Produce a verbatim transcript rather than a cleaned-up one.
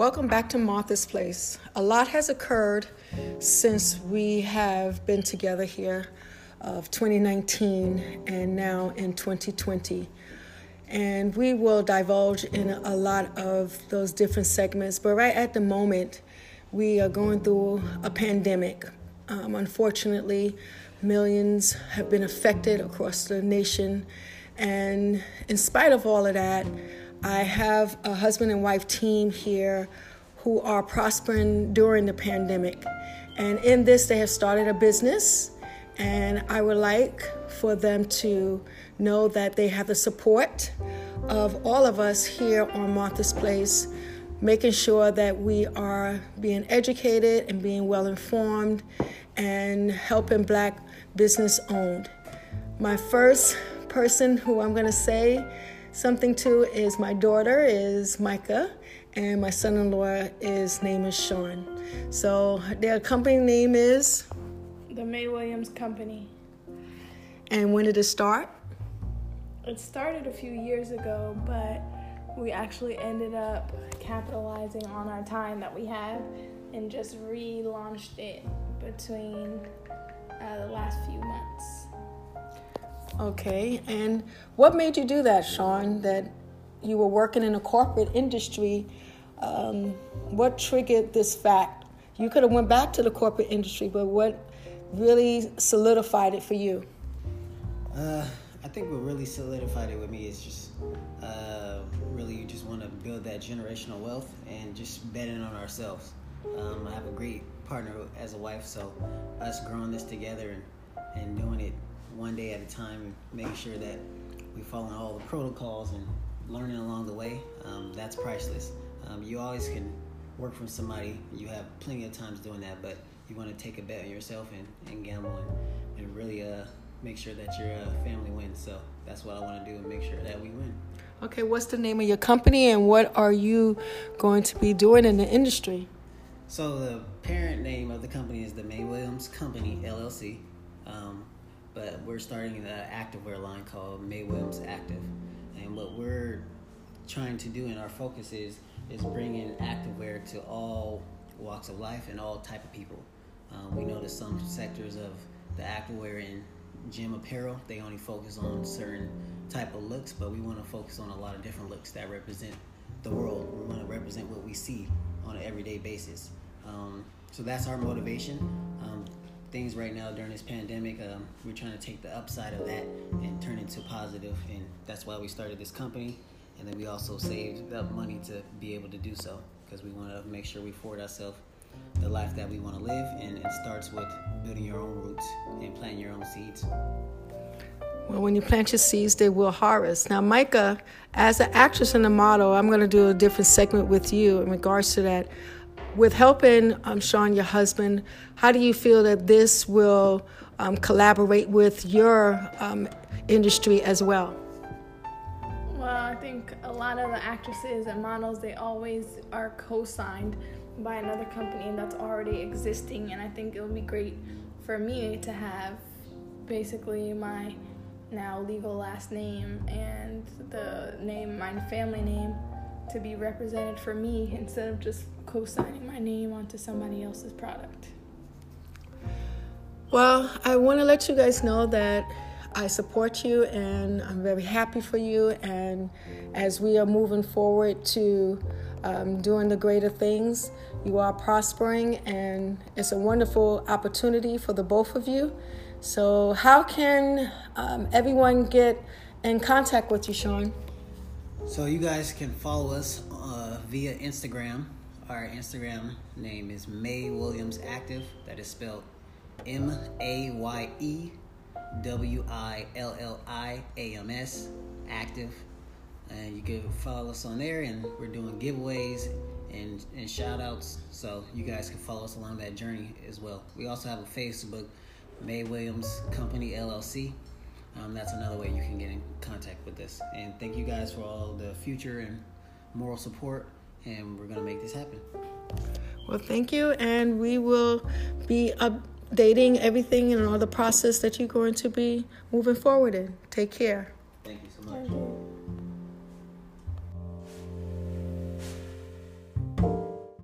Welcome back to Martha's Place. A lot has occurred since we have been together here of twenty nineteen and now in twenty twenty. And we will divulge in a lot of those different segments. But right at the moment, we are going through a pandemic. Um, unfortunately, millions have been affected across the nation. And in spite of all of that, I have a husband and wife team here who are prospering during the pandemic. And in this, they have started a business. And I would like for them to know that they have the support of all of us here on Martha's Place, making sure that we are being educated and being well informed and helping Black business owned. My first person who I'm going to say something to is my daughter is Micah, and my son-in-law is name is Sean. So their company name is The May Williams Company. And when did it start? It started a few years ago, but we actually ended up capitalizing on our time that we had and just relaunched it between uh, the last few months. Okay, and what made you do that, Sean, that you were working in a corporate industry? Um, what triggered this fact? You could have went back to the corporate industry, but what really solidified it for you? Uh, I think what really solidified it with me is just uh, really you just want to build that generational wealth and just betting on ourselves. Um, I have a great partner as a wife, so us growing this together and, and doing it one day at a time and making sure that we follow all the protocols and learning along the way, um, that's priceless. Um, you always can work from somebody. You have plenty of times doing that, but you want to take a bet on yourself and, and gamble and, and really uh, make sure that your uh, family wins. So that's what I want to do and make sure that we win. Okay, what's the name of your company and what are you going to be doing in the industry? So the parent name of the company is the May Williams Company, L L C. Um, but we're starting an activewear line called May Williams Active. And what we're trying to do and our focus is is bringing activewear to all walks of life and all type of people. Um, we know that some sectors of the activewear and gym apparel, they only focus on certain type of looks, but we want to focus on a lot of different looks that represent the world. We want to represent what we see on an everyday basis. Um, so that's our motivation. Um, things right now during this pandemic, um, we're trying to take the upside of that and turn it to positive, and that's why we started this company. And then we also saved up money to be able to do so, because we want to make sure we afford ourselves the life that we want to live, and it starts with building your own roots and planting your own seeds. Well, when you plant your seeds, they will harvest. Now, Micah, as an actress and a model, I'm going to do a different segment with you in regards to that. With helping um, Sean, your husband, how do you feel that this will um, collaborate with your um, industry as well? Well, I think a lot of the actresses and models, they always are co-signed by another company that's already existing, and I think it would be great for me to have basically my now legal last name and the name, my family name, to be represented for me instead of just co-signing my name onto somebody else's product. Well, I want to let you guys know that I support you and I'm very happy for you, and as we are moving forward to um, doing the greater things, you are prospering and it's a wonderful opportunity for the both of you. So how can um, everyone get in contact with you, Sean? So you guys can follow us uh, via Instagram. Our Instagram name is May Williams Active. That is spelled M A Y E W I L L I A M S, Active. And you can follow us on there, and we're doing giveaways and, and shout outs, so you guys can follow us along that journey as well. We also have a Facebook, May Williams Company L L C. Um, that's another way you can get in contact with us. And thank you guys for all the future and moral support, and we're going to make this happen. Well, thank you, and we will be updating everything and all the process that you're going to be moving forward in. Take care. Thank you so much.